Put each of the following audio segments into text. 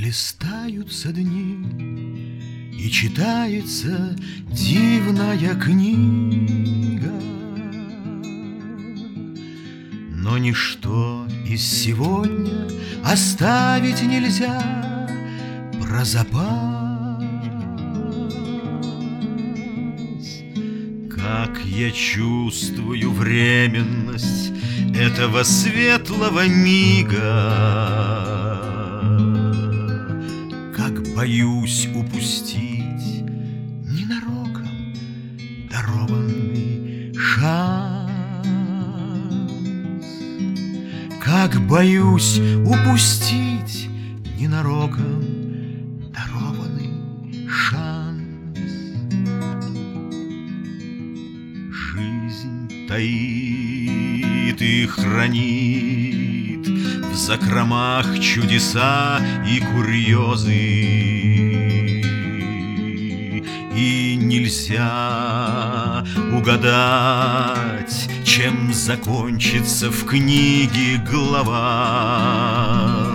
листаются дни, и читается дивная книга, но ничто из сегодня оставить нельзя про запас. Как я чувствую временность этого светлого мига, как боюсь упустить ненароком дарованный шанс, как боюсь упустить ненароком дарованный шанс. Жизнь таит и хранит в закромах чудеса и курьезы, и нельзя угадать, чем закончится в книге глава.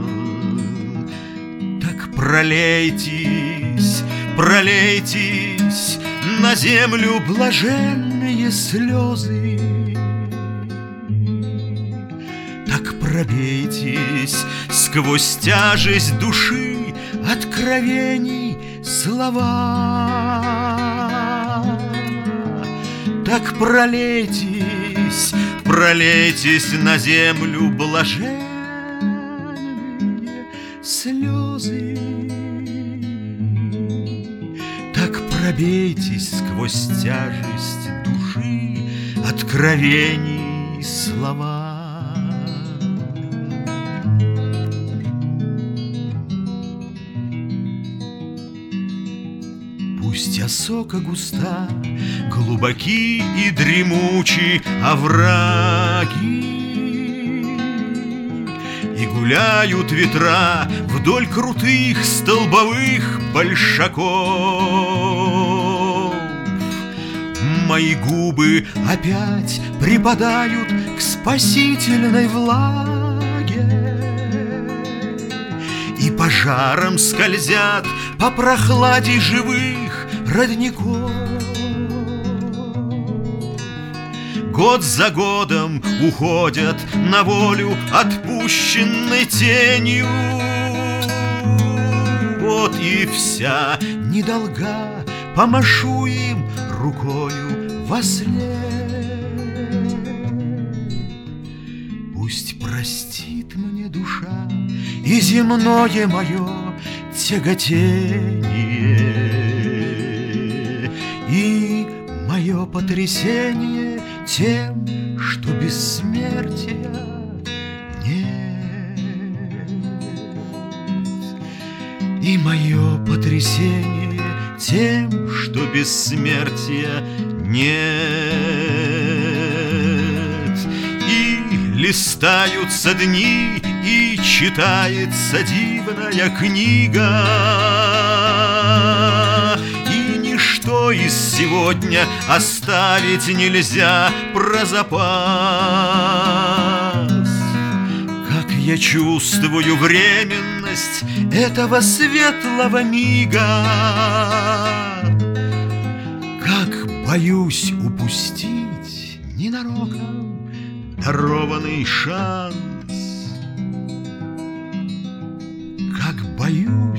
Так пролейтесь, пролейтесь на землю блаженные слезы, так пробейтесь сквозь тяжесть души откровений слова. Так пролейтесь, пролейтесь на землю блаженные слезы, так пробейтесь сквозь тяжесть души откровений слова. Пусть осока густа, глубоки и дремучи овраги, и гуляют ветра вдоль крутых столбовых большаков. Мои губы опять припадают к спасительной влаге, и пожаром скользят по прохладе живых родников. Год за годом уходят на волю отпущенной тенью. Вот и вся недолга, помашу им рукою вослед. Пусть простит мне душа и земное мое тяготение, и мое потрясение тем, что бессмертия нет, и мое потрясение тем, что бессмертия нет. И листаются дни, и читается дивная книга, и ничто из сегодня оставить нельзя про запас. Как я чувствую временность этого светлого мига, как боюсь упустить ненароком дарованный шанс, как боюсь